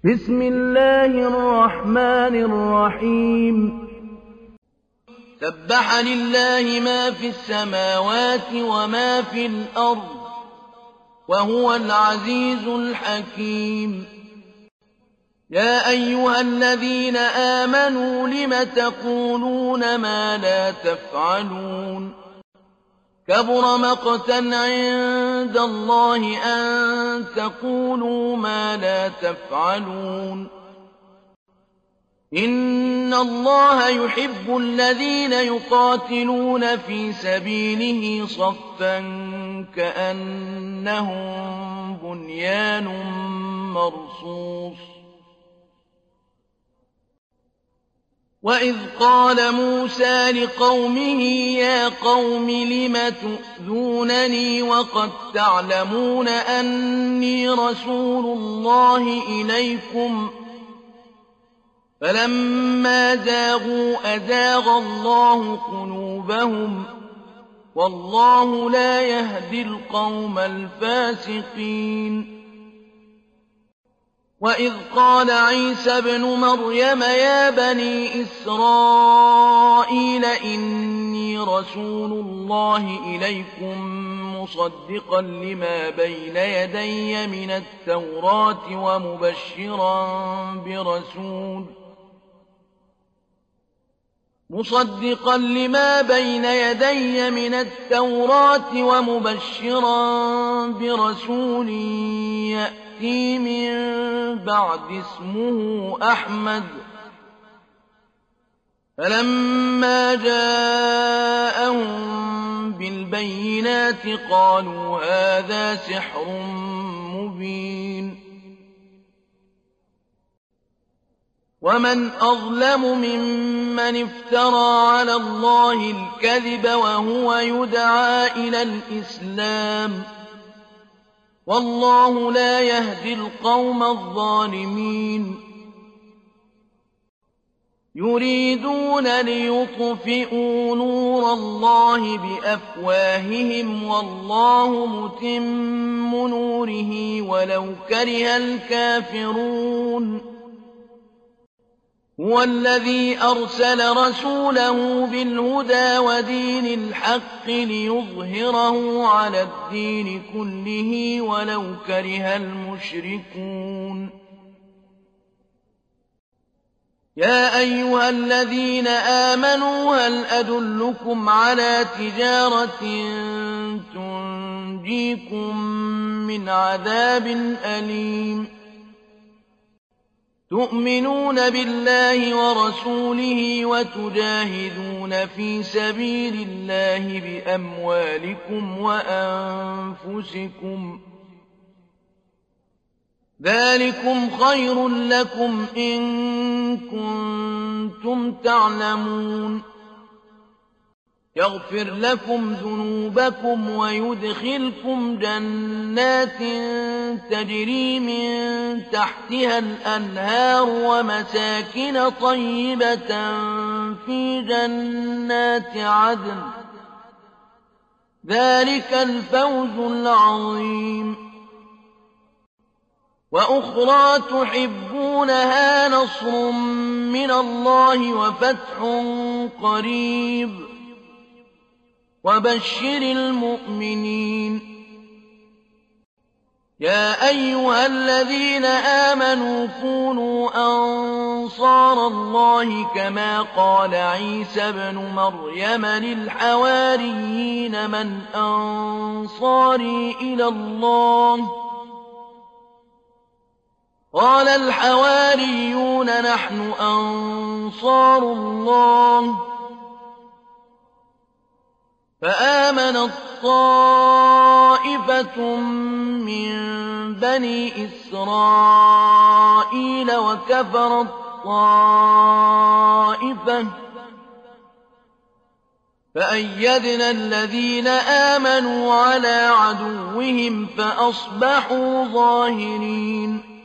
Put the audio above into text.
بسم الله الرحمن الرحيم سبح لله ما في السماوات وما في الأرض وهو العزيز الحكيم يا أيها الذين آمنوا لم تقولون ما لا تفعلون كبر مقتا عند الله أن تقولوا ما لا تفعلون إن الله يحب الذين يقاتلون في سبيله صفا كأنهم بنيان مرصوص وإذ قال موسى لقومه يا قوم لم تؤذونني وقد تعلمون أني رسول الله إليكم فلما زاغوا أزاغ الله قلوبهم والله لا يهدي القوم الفاسقين وإذ قال عيسى ابن مريم يا بني إسرائيل إني رسول الله إليكم مصدقا لما بين يدي من التوراة ومبشرا برسول يأتي من بعد اسمه أحمد فلما جاءهم بالبينات قالوا هذا سحر مبين ومن أظلم ممن افترى على الله الكذب وهو يدعى إلى الإسلام والله لا يهدي القوم الظالمين يريدون ليطفئوا نور الله بأفواههم والله متم نوره ولو كره الكافرون هو الذي أرسل رسوله بالهدى ودين الحق ليظهره على الدين كله ولو كره المشركون يا أيها الذين آمنوا هل أدلكم على تجارة تنجيكم من عذاب أليم تؤمنون بالله ورسوله وتجاهدون في سبيل الله بأموالكم وأنفسكم ذلكم خير لكم إن كنتم تعلمون يغفر لكم ذنوبكم ويدخلكم جنات تجري من تحتها الأنهار ومساكن طيبة في جنات عدن ذلك الفوز العظيم وأخرى تحبونها نصر من الله وفتح قريب وبشر المؤمنين يا أيها الذين آمنوا كونوا أنصار الله كما قال عيسى ابن مريم للحواريين من أنصاري إلى الله قال الحواريون نحن أنصار الله فآمنت طائفة من بني إسرائيل وكفرت طائفة فأيدنا الذين آمنوا على عدوهم فأصبحوا ظاهرين